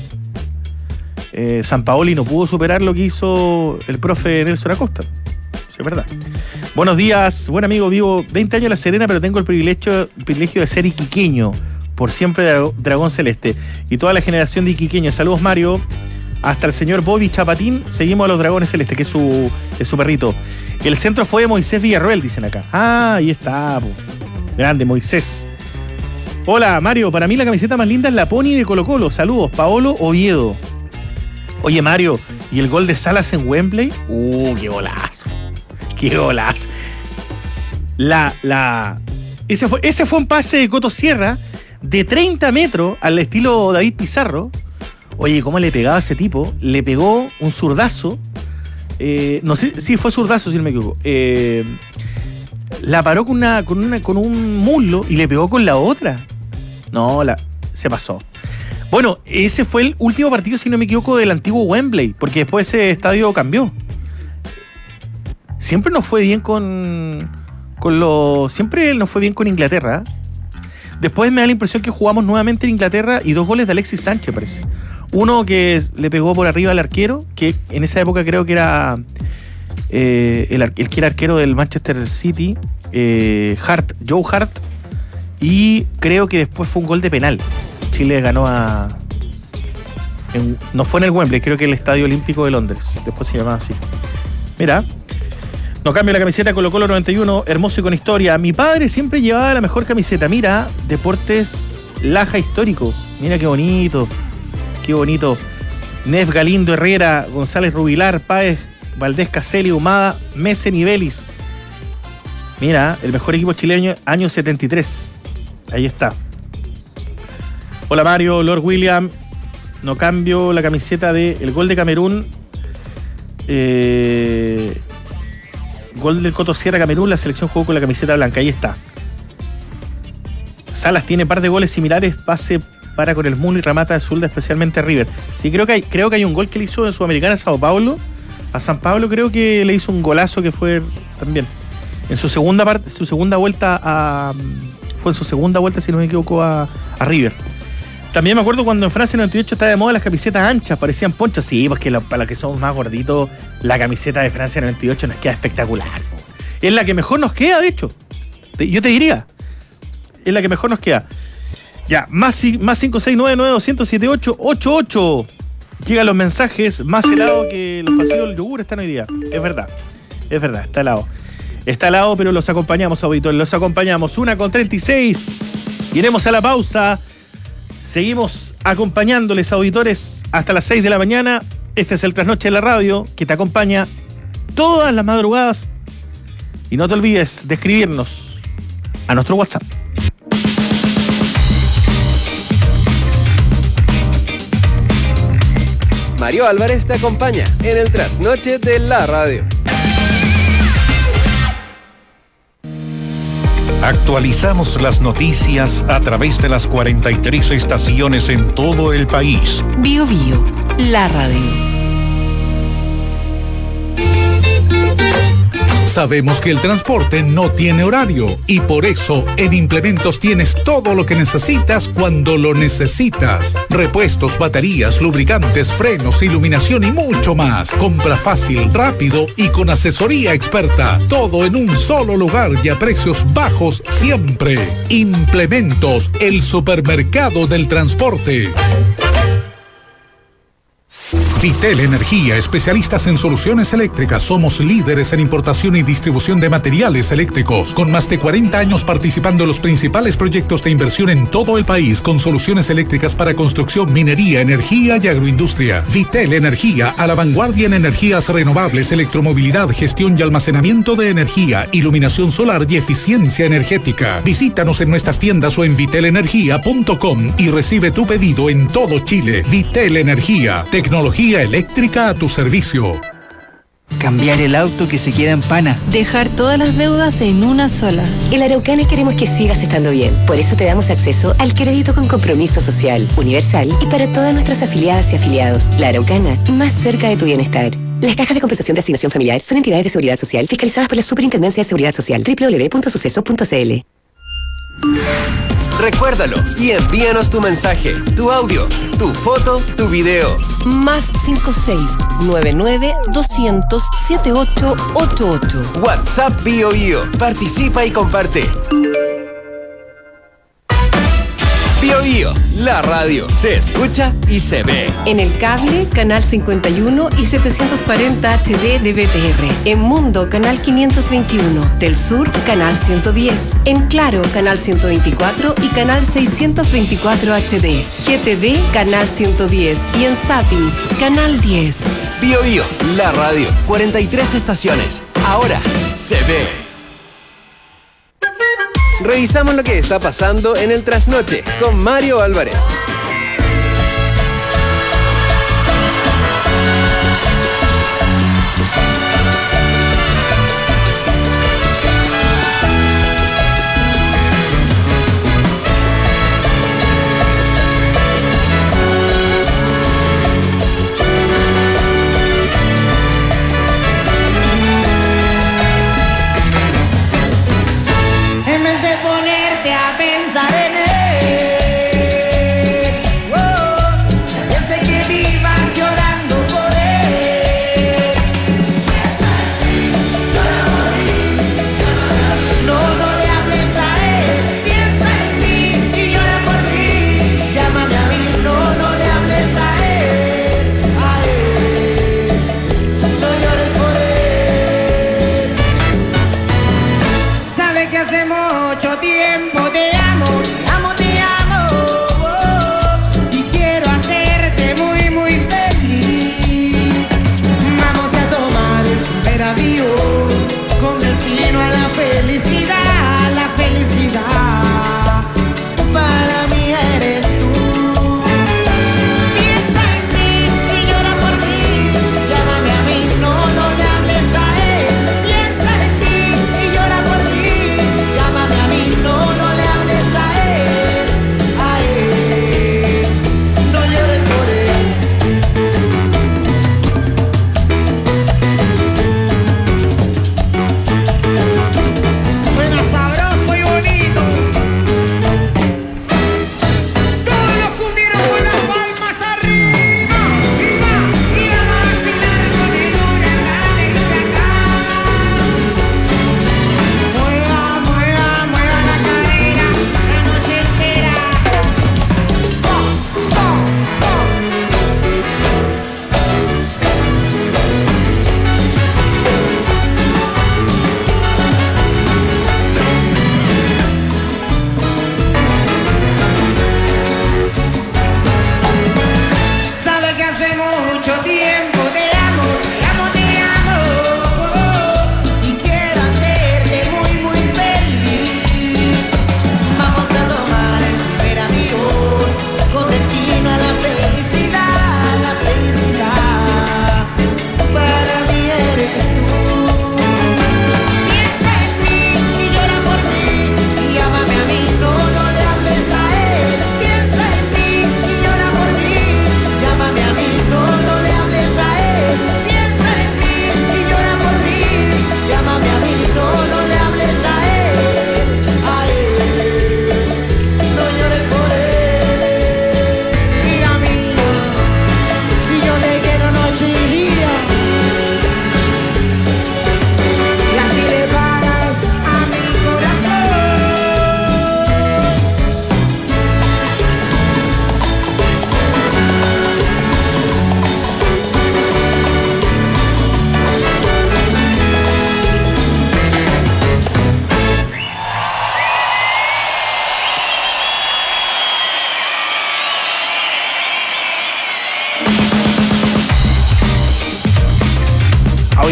eh, Sampaoli no pudo superar lo que hizo el profe Nelson Acosta. Sí, es verdad. Buenos días, buen amigo. Vivo veinte años en La Serena, pero tengo el privilegio, el privilegio de ser iquiqueño. Por siempre Dragón Celeste. Y toda la generación de iquiqueños. Saludos, Mario. Hasta el señor Bobby Chapatín. Seguimos a los Dragones Celeste, que es su, es su perrito. El centro fue de Moisés Villarroel, dicen acá. Ah, ahí está. Po. Grande, Moisés. Hola, Mario. Para mí la camiseta más linda es la Pony de Colo Colo. Saludos, Paolo Oviedo. Oye, Mario, ¿y el gol de Salas en Wembley? Uh, qué golazo. Qué golazo. La, la... Ese fue, ese fue un pase de Coto Sierra de treinta metros al estilo David Pizarro. Oye, ¿cómo le pegaba a ese tipo? Le pegó un zurdazo. Eh, no sé si sí, fue zurdazo, si no me equivoco. Eh, la paró con, una, con, una, con un muslo y le pegó con la otra. No, la, se pasó. Bueno, ese fue el último partido, si no me equivoco, del antiguo Wembley, porque después ese estadio cambió. Siempre nos fue bien con, con los... Siempre nos fue bien con Inglaterra, ¿eh? Después me da la impresión que jugamos nuevamente en Inglaterra y dos goles de Alexis Sánchez, parece. Uno que le pegó por arriba al arquero, que en esa época creo que era eh, el, el que era arquero del Manchester City, eh, Hart, Joe Hart, y creo que después fue un gol de penal. Chile ganó a... En, no fue en el Wembley, creo que el Estadio Olímpico de Londres. Después se llamaba así. Mira... No cambio la camiseta Colo Colo noventa y uno, hermoso y con historia. Mi padre siempre llevaba la mejor camiseta. Mira, Deportes Laja Histórico. Mira qué bonito, qué bonito. Nef Galindo Herrera, González Rubilar, Páez, Valdés Caselli, Humada, Mesen y Vélez. Mira, el mejor equipo chileno, año setenta y tres. Ahí está. Hola, Mario, Lord William. No cambio la camiseta de el gol de Camerún. Eh... Gol del Coto Sierra, Camerún, la selección jugó con la camiseta blanca, ahí está. Salas tiene par de goles similares, pase para con el Muno y remata de Zulda, especialmente River. Sí, creo que hay, creo que hay un gol que le hizo en Sudamericana a Sao Paulo. A San Pablo creo que le hizo un golazo que fue también. En su segunda parte, su segunda vuelta a. Fue en su segunda vuelta, si no me equivoco, a, a River. También me acuerdo cuando en Francia noventa y ocho estaba de moda las camisetas anchas, parecían ponchas. Sí, porque la, para los que somos más gorditos, la camiseta de Francia noventa y ocho nos queda espectacular. Es la que mejor nos queda, de hecho. Te, yo te diría. Es la que mejor nos queda. Ya, más, más cinco seis nueve nueve dos cero siete ocho ocho ocho. Llegan los mensajes, más helado que los pasillos del yogur están hoy día. Es verdad, es verdad, está helado. Está helado, pero los acompañamos, auditores, los acompañamos. Una con treinta y seis. Iremos a la pausa. Seguimos acompañándoles, auditores, hasta las seis de la mañana. Este es el Trasnoche de la Radio, que te acompaña todas las madrugadas. Y no te olvides de escribirnos a nuestro WhatsApp. Mario Álvarez te acompaña en el Trasnoche de la Radio. Actualizamos las noticias a través de las cuarenta y tres estaciones en todo el país. Bio Bio, la radio. Sabemos que el transporte no tiene horario y por eso en Implementos tienes todo lo que necesitas cuando lo necesitas. Repuestos, baterías, lubricantes, frenos, iluminación y mucho más. Compra fácil, rápido y con asesoría experta. Todo en un solo lugar y a precios bajos siempre. Implementos, el supermercado del transporte. Vitel Energía, especialistas en soluciones eléctricas. Somos líderes en importación y distribución de materiales eléctricos, con más de cuarenta años participando en los principales proyectos de inversión en todo el país, con soluciones eléctricas para construcción, minería, energía y agroindustria. Vitel Energía, a la vanguardia en energías renovables, electromovilidad, gestión y almacenamiento de energía, iluminación solar y eficiencia energética. Visítanos en nuestras tiendas o en vitel energía punto com y recibe tu pedido en todo Chile. Vitel Energía, tecnología eléctrica a tu servicio. Cambiar el auto que se queda en pana. Dejar todas las deudas en una sola. En Araucana queremos que sigas estando bien. Por eso te damos acceso al crédito con compromiso social, universal y para todas nuestras afiliadas y afiliados. La Araucana, más cerca de tu bienestar. Las cajas de compensación de asignación familiar son entidades de seguridad social fiscalizadas por la Superintendencia de Seguridad Social. doble u doble u doble u punto suceso punto c l. Recuérdalo y envíanos tu mensaje, tu audio, tu foto, tu video. Más cinco seis nueve nueve doscientos setenta y ocho ochenta y ocho. WhatsApp Bio Bio. Participa y comparte. Bio Bio, la radio. Se escucha y se ve. En el cable, canal cincuenta y uno y setecientos cuarenta H D de B T R. En Mundo, canal quinientos veintiuno. Del Sur, canal ciento diez. En Claro, canal ciento veinticuatro y canal seiscientos veinticuatro H D. G T V, canal ciento diez. Y en Zapping, canal diez. Bio Bio, la radio. cuarenta y tres estaciones. Ahora se ve. Revisamos lo que está pasando en el Trasnoche con Mario Álvarez.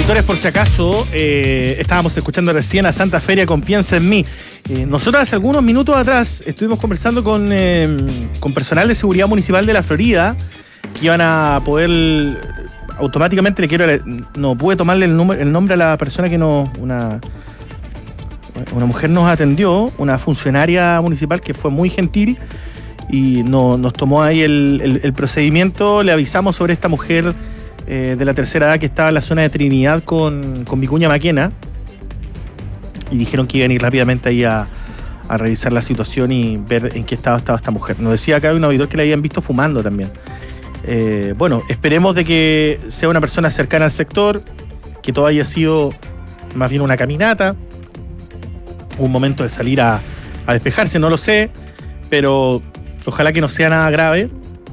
Auditores, por si acaso, eh, estábamos escuchando recién a Santa Feria con Piensa en mí. Eh, nosotros hace algunos minutos atrás estuvimos conversando con, eh, con personal de seguridad municipal de la Florida que iban a poder automáticamente, le quiero, no pude tomarle el, número, el nombre a la persona que nos, una, una mujer nos atendió, una funcionaria municipal que fue muy gentil y no, nos tomó ahí el, el, el procedimiento. Le avisamos sobre esta mujer eh, de la tercera edad que estaba en la zona de Trinidad con, con Vicuña Maquena y dijeron que iban a ir rápidamente ahí a, a revisar la situación y ver en qué estado estaba esta mujer. Nos decía acá un auditor que la habían visto fumando también. Eh, bueno, esperemos de que sea una persona cercana al sector, que todo haya sido más bien una caminata, un momento de salir a, a despejarse, no lo sé, pero ojalá que no sea nada grave.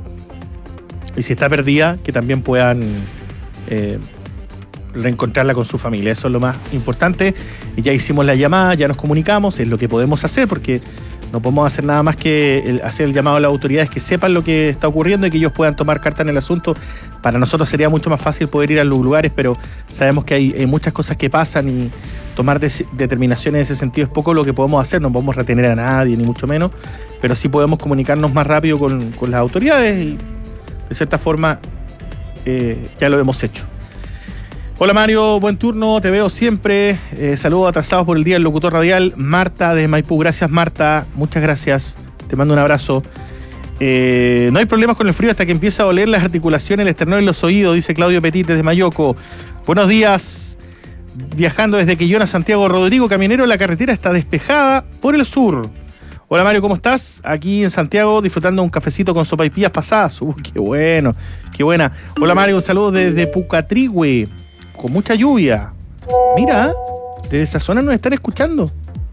Y si está perdida, que también puedan eh, reencontrarla con su familia. Eso es lo más importante. Y ya hicimos la llamada, ya nos comunicamos, es lo que podemos hacer, porque no podemos hacer nada más que el, hacer el llamado a las autoridades que sepan lo que está ocurriendo y que ellos puedan tomar carta en el asunto. Para nosotros sería mucho más fácil poder ir a los lugares, pero sabemos que hay, hay muchas cosas que pasan y tomar de, determinaciones en ese sentido es poco lo que podemos hacer. No podemos retener a nadie, ni mucho menos, pero sí podemos comunicarnos más rápido con, con las autoridades y de cierta forma eh, ya lo hemos hecho. Hola Mario, buen turno, te veo siempre. Eh, saludos atrasados por el día del locutor radial. Marta de Maipú, gracias Marta, muchas gracias. Te mando un abrazo. Eh, no hay problemas con el frío hasta que empieza a doler las articulaciones, el esternón y los oídos, dice Claudio Petit desde Mayoco. Buenos días. Viajando desde Quillón a Santiago, Rodrigo Caminero, la carretera está despejada por el sur. Hola Mario, ¿cómo estás? Aquí en Santiago disfrutando un cafecito con sopaipillas pasadas. Uy, qué bueno, qué buena. Hola Mario, un saludo desde Pucatrihue, con mucha lluvia. Mira, desde esa zona nos están escuchando.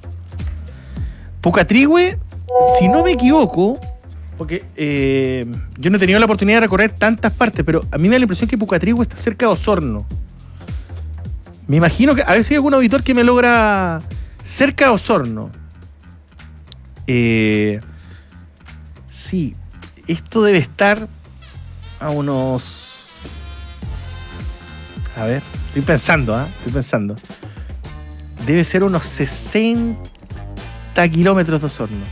Pucatrihue, si no me equivoco, porque eh, yo no he tenido la oportunidad de recorrer tantas partes, pero a mí me da la impresión que Pucatrihue está cerca de Osorno. Me imagino que, a ver si hay algún auditor que me logra cerca de Osorno. Eh, sí, esto debe estar a unos... A ver, estoy pensando, ¿ah? ¿eh? Estoy pensando. Debe ser unos sesenta kilómetros de Osorno.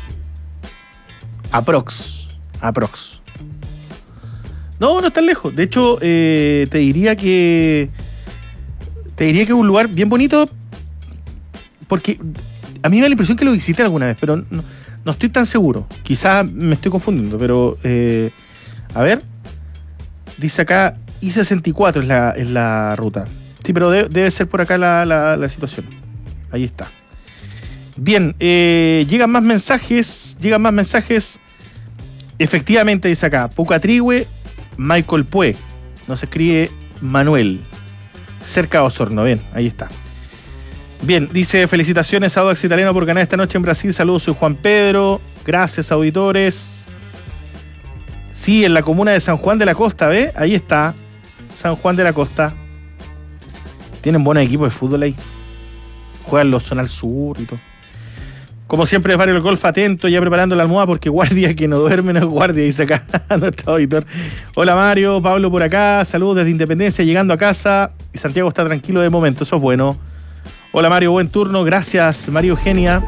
Aprox. Aprox. No, no es tan lejos. De hecho, eh, te diría que... Te diría que es un lugar bien bonito porque a mí me da la impresión que lo visité alguna vez, pero no, no estoy tan seguro. Quizás me estoy confundiendo, pero... Eh, a ver. Dice acá... I sesenta y cuatro es la, es la ruta. Sí, pero debe, debe ser por acá la, la, la situación. Ahí está. Bien, eh, llegan más mensajes. Llegan más mensajes. Efectivamente, dice acá. Pucatrihue, Michael Pue. Nos escribe Manuel. Cerca de Osorno. Bien, ahí está. Bien, dice felicitaciones a Audax Italiano por ganar esta noche en Brasil. Saludos, soy Juan Pedro. Gracias, auditores. Sí, en la comuna de San Juan de la Costa, ¿ve? Ahí está. San Juan de la Costa. Tienen buenos equipos de fútbol ahí. Juegan los Zonal Sur y todo. Como siempre, es Mario el Golf atento, ya preparando la almohada porque guardia que no duerme no es guardia, dice acá nuestro auditor. Hola Mario, Pablo por acá, saludos desde Independencia, llegando a casa. Y Santiago está tranquilo de momento, eso es bueno. Hola Mario, buen turno, gracias María Eugenia.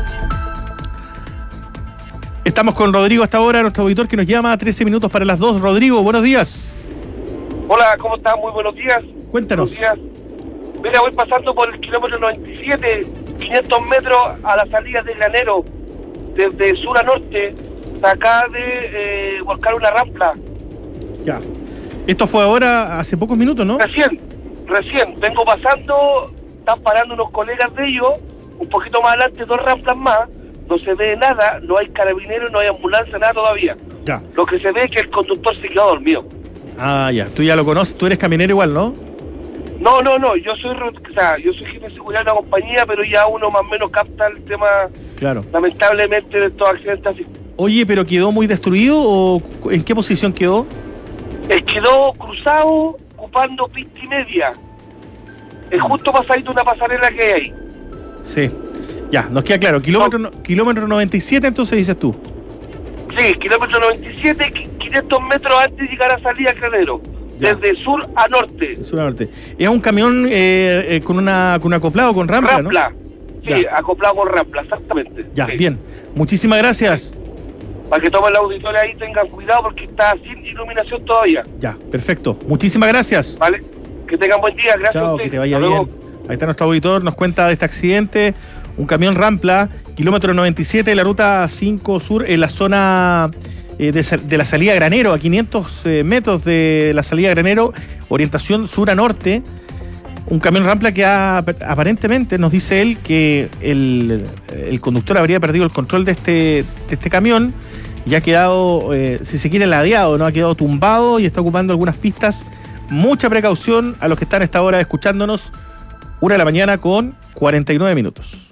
Estamos con Rodrigo hasta ahora, nuestro auditor que nos llama a trece minutos para las dos. Rodrigo, buenos días. Hola, ¿cómo estás? Muy buenos días. Cuéntanos. Buenos días. Mira, voy pasando por el kilómetro noventa y siete, quinientos metros a la salida de Granero, desde sur a norte, acá de eh, volcar una rampla. Ya. Esto fue ahora, hace pocos minutos, ¿no? Recién, recién. Vengo pasando, están parando unos colegas de ellos, un poquito más adelante, dos ramplas más. No se ve nada, no hay carabineros, no hay ambulancia, nada todavía. Ya. Lo que se ve es que el conductor se quedó dormido. Ah, ya. Tú ya lo conoces, tú eres camionero igual, ¿no? No, no, no. Yo soy, o sea, yo soy jefe de seguridad de una compañía, pero ya uno más o menos capta el tema, claro, lamentablemente, de estos accidentes así. Oye, ¿pero quedó muy destruido o en qué posición quedó? Él quedó cruzado, ocupando pista y media. Es justo pasadito una pasarela que hay ahí. Sí. Ya, nos queda claro. Kilómetro, no. kilómetro noventa y siete, entonces dices tú. Sí, kilómetro noventa y siete, quinientos metros antes de llegar a salir a Granero. Ya. Desde sur a norte. De sur a norte. Es un camión eh, eh, con una con acoplado, con rampla, rampla. ¿no? Sí, ya. acoplado con rampla, exactamente. Ya, sí. Bien. Muchísimas gracias. Para que tomen la auditoría ahí, tengan cuidado porque está sin iluminación todavía. Ya, perfecto. Muchísimas gracias. Vale. Que tengan buen día. Gracias Chao, a usted. que te vaya Hasta bien. luego. Ahí está nuestro auditor, nos cuenta de este accidente. Un camión rampla, kilómetro noventa y siete de la ruta cinco sur, en la zona eh, de, de la salida Granero, a quinientos eh, metros de la salida Granero, orientación sur a norte. Un camión rampla que ha, aparentemente nos dice él que el, el conductor habría perdido el control de este, de este camión y ha quedado, eh, si se quiere, ladeado, ¿no? Ha quedado tumbado y está ocupando algunas pistas. Mucha precaución a los que están a esta hora escuchándonos. Una de la mañana con cuarenta y nueve minutos.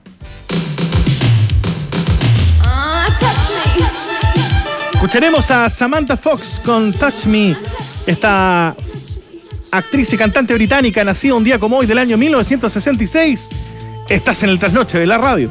Escucharemos a Samantha Fox con Touch Me, esta actriz y cantante británica nacida un día como hoy del año mil novecientos sesenta y seis. Estás en el trasnoche de la radio.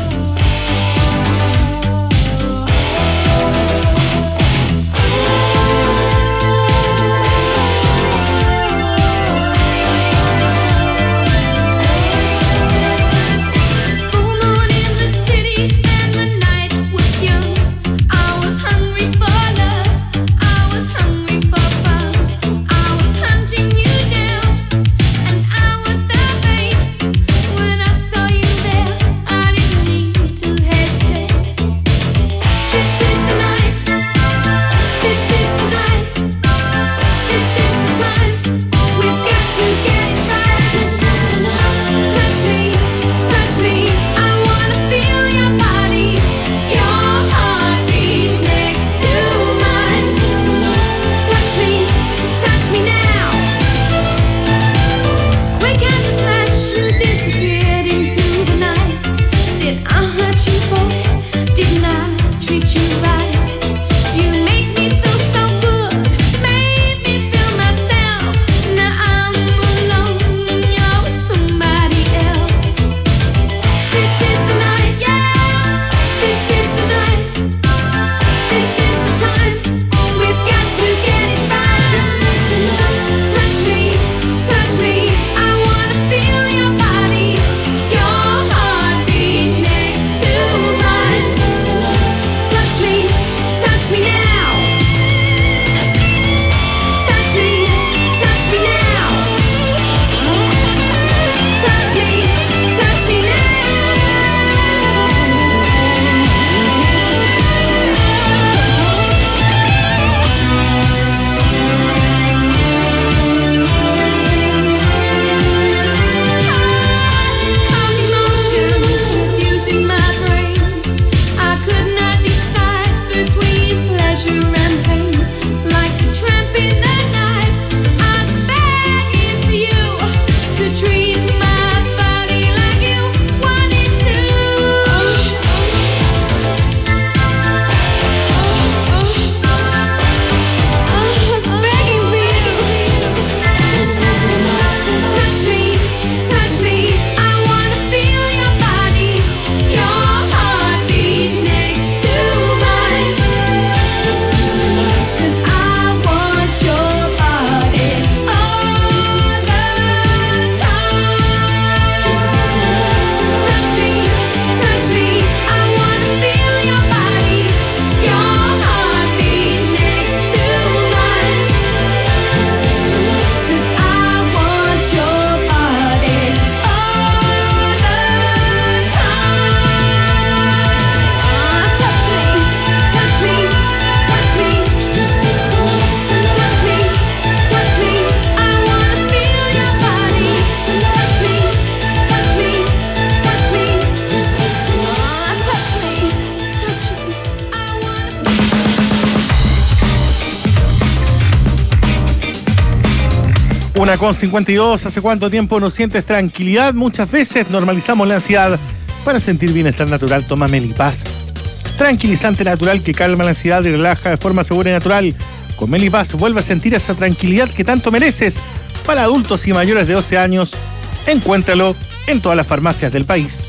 Una con cincuenta y dos, ¿hace cuánto tiempo no sientes tranquilidad? Muchas veces normalizamos la ansiedad. Para sentir bienestar natural, toma Melipaz. Tranquilizante natural que calma la ansiedad y relaja de forma segura y natural. Con Melipaz vuelve a sentir esa tranquilidad que tanto mereces. Para adultos y mayores de doce años, encuéntralo en todas las farmacias del país.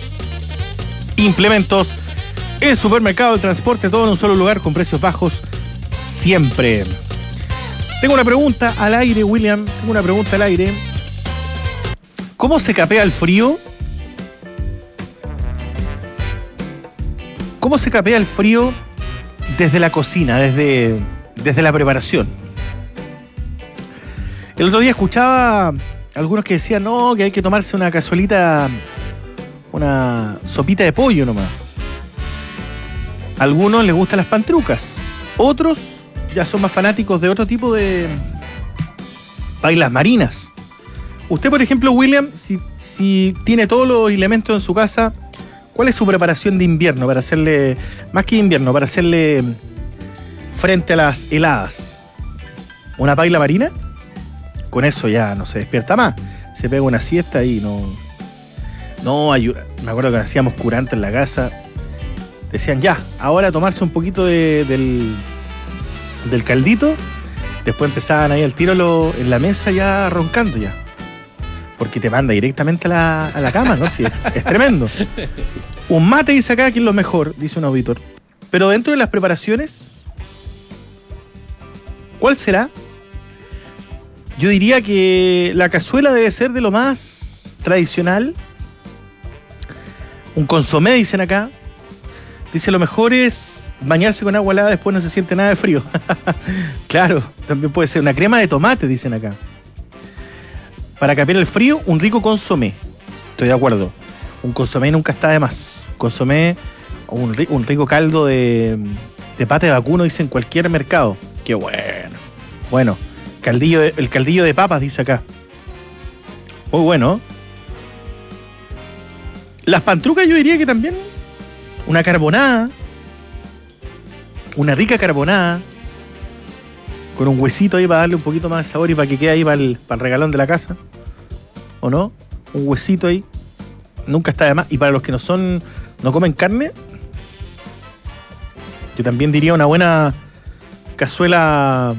Implementos, el supermercado, el transporte, todo en un solo lugar con precios bajos siempre. Tengo una pregunta al aire, William. Tengo una pregunta al aire. ¿Cómo se capea el frío? ¿Cómo se capea el frío desde la cocina, desde, desde la preparación? El otro día escuchaba algunos que decían, no, que hay que tomarse una cazuelita, una sopita de pollo nomás. A algunos les gustan las pantrucas. Otros ya son más fanáticos de otro tipo de bailas marinas. Usted, por ejemplo, William, si, si tiene todos los elementos en su casa, ¿cuál es su preparación de invierno para hacerle, más que invierno, para hacerle frente a las heladas? ¿Una paila marina? Con eso ya no se despierta más. Se pega una siesta y no... No ayuda. Me acuerdo que hacíamos curante en la casa. Decían, ya, ahora tomarse un poquito de, del, del caldito. Después empezaban ahí al tiro lo, en la mesa ya roncando ya. Porque te manda directamente a la, a la cama, ¿no? Sí, es, es tremendo. Un mate dice acá que es lo mejor, dice un auditor. Pero dentro de las preparaciones, ¿cuál será? Yo diría que la cazuela debe ser de lo más tradicional. Un consomé, dicen acá. Dice, lo mejor es bañarse con agua helada, después no se siente nada de frío. Claro, también puede ser una crema de tomate, dicen acá. Para capear el frío, un rico consomé. Estoy de acuerdo. Un consomé nunca está de más. Consomé, un rico, un rico caldo de, de pata de vacuno, dice en cualquier mercado. Qué bueno. Bueno, caldillo de, el caldillo de papas, dice acá. Muy bueno. Las pantrucas yo diría que también. Una carbonada. Una rica carbonada. Con un huesito ahí para darle un poquito más de sabor y para que quede ahí para el, para el regalón de la casa. ¿O no? Un huesito ahí. Nunca está de más. Y para los que no son, no comen carne, yo también diría una buena cazuela.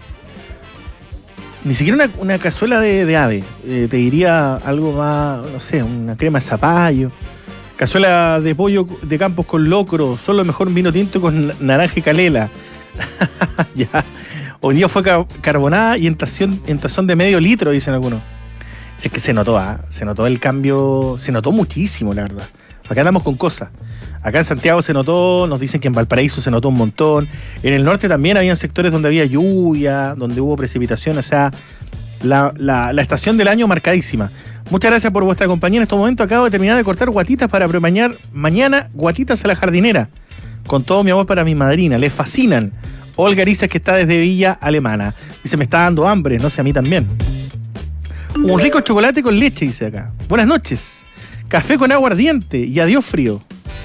Ni siquiera una, una cazuela de, de ave. Eh, te diría algo más, no sé, una crema de zapallo. Cazuela de pollo de campos con locro. Solo mejor un vino tinto con naranja y canela. Ya. Hoy día fue carbonada y en tazón, en tazón de medio litro, dicen algunos. Es que se notó, ¿eh? Se notó el cambio, se notó muchísimo, la verdad. Acá andamos con cosas. Acá en Santiago se notó, nos dicen que en Valparaíso se notó un montón. En el norte también habían sectores donde había lluvia, donde hubo precipitación. O sea, la, la, la estación del año marcadísima. Muchas gracias por vuestra compañía. En estos momentos acabo de terminar de cortar guatitas para premañar mañana guatitas a la jardinera. Con todo mi amor para mi madrina. Les fascinan. Olga Ariza, que está desde Villa Alemana. Dice, me está dando hambre, no sé, a mí también. Un rico chocolate con leche, dice acá. Buenas noches. Café con agua ardiente y adiós frío.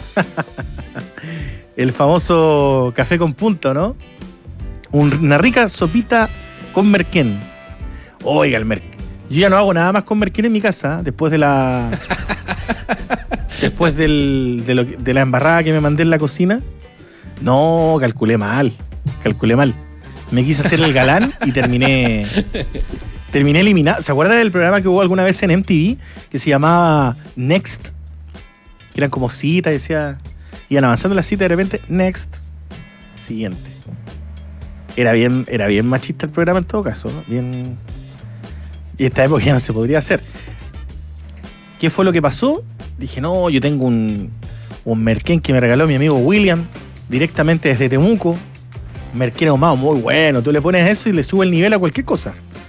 El famoso café con punto, ¿no? Una rica sopita con merquén. Oiga, el merquén. Yo ya no hago nada más con merquén en mi casa, ¿eh? Después de la... después del, de, lo, de la embarrada que me mandé en la cocina. No, calculé mal. Calculé mal. Me quise hacer el galán y terminé... Terminé eliminado. ¿Se acuerda del programa que hubo alguna vez en M T V? Que se llamaba Next. Que eran como citas y decía... Iban avanzando las citas y de repente, Next. Siguiente. Era bien, era bien machista el programa en todo caso, ¿no? Bien... Y esta época ya no se podría hacer. ¿Qué fue lo que pasó? Dije, no, yo tengo un, un merquén que me regaló mi amigo William, directamente desde Temuco. Merquén ahumado muy bueno. Tú le pones eso y le sube el nivel a cualquier cosa.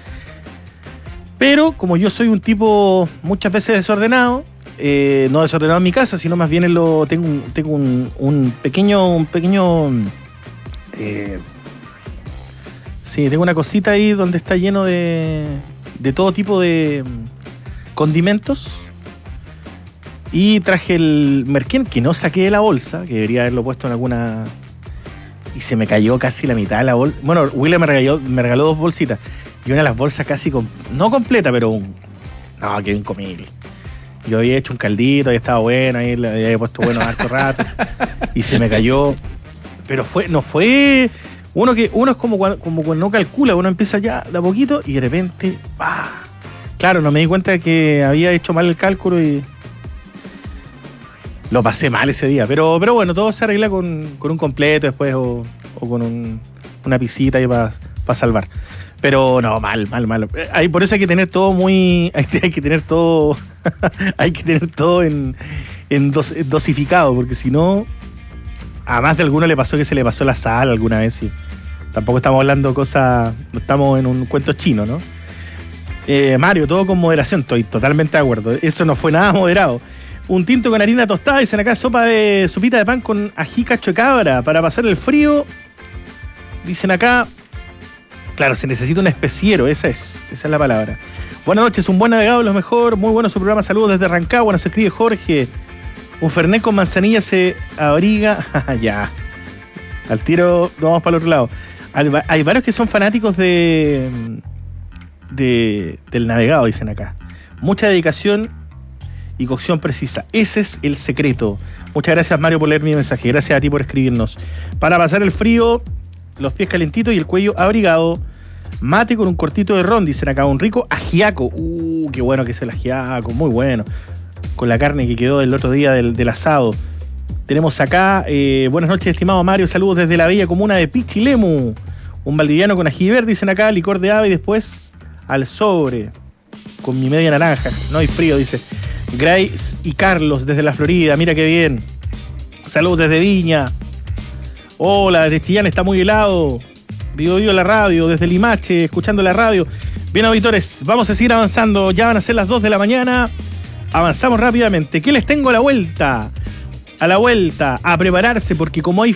Pero como yo soy un tipo muchas veces desordenado, eh, no desordenado en mi casa, sino más bien en lo, tengo, un, tengo un, un pequeño, un pequeño, eh, sí, tengo una cosita ahí donde está lleno de, de todo tipo de condimentos. Y traje el merquén que no saqué de la bolsa, que debería haberlo puesto en alguna... Y se me cayó casi la mitad de la bolsa. Bueno, William me regaló, me regaló dos bolsitas. Y una de las bolsas casi, com- no completa, pero un... No, quedó incomible. Yo había hecho un caldito, había estado bueno, ahí le había puesto bueno harto rato. Y se me cayó. Pero fue, no fue... Uno que uno es como cuando, como cuando no calcula, uno empieza ya de a poquito y de repente... ¡Bah! Claro, no me di cuenta de que había hecho mal el cálculo y... Lo pasé mal ese día. Pero, pero bueno, todo se arregla con, con un completo después o, o con un, una pisita ahí para pa salvar. Pero no, mal, mal, mal. Hay, por eso hay que tener todo muy... Hay, hay que tener todo... hay que tener todo en, en dos, dosificado, porque si no... A más de alguno le pasó que se le pasó la sal alguna vez, sí. Tampoco estamos hablando cosas... No estamos en un cuento chino, ¿no? Eh, Mario, todo con moderación, estoy totalmente de acuerdo. Eso no fue nada moderado. Un tinto con harina tostada, dicen acá, sopa de sopita de pan con ají cacho de cabra para pasar el frío. Dicen acá, claro, se necesita un especiero, esa es, esa es la palabra. Buenas noches, un buen navegado, lo mejor, muy bueno su programa, saludos desde Rancagua, nos escribe Jorge. Un fernet con manzanilla se abriga, ya. Al tiro, vamos para el otro lado. Hay varios que son fanáticos de, de del navegado, dicen acá. Mucha dedicación y cocción precisa. Ese es el secreto. Muchas gracias, Mario, por leer mi mensaje. Gracias a ti por escribirnos. Para pasar el frío, los pies calentitos y el cuello abrigado. Mate con un cortito de ron, dicen acá. Un rico ajiaco. Uh, qué bueno que es el ajiaco. Muy bueno. Con la carne que quedó del otro día del, del asado. Tenemos acá, eh, buenas noches, estimado Mario. Saludos desde la bella comuna de Pichilemu. Un valdiviano con ají verde, dicen acá. Licor de ave y después al sobre. Con mi media naranja. No hay frío, dice. Grace y Carlos desde la Florida, mira qué bien. Saludos desde Viña. Hola, desde Chillán está muy helado. Vivo vivo la radio, desde Limache, escuchando la radio. Bien, auditores, vamos a seguir avanzando. Ya van a ser las dos de la mañana. Avanzamos rápidamente. ¿Qué les tengo a la vuelta? A la vuelta, a prepararse, porque como hay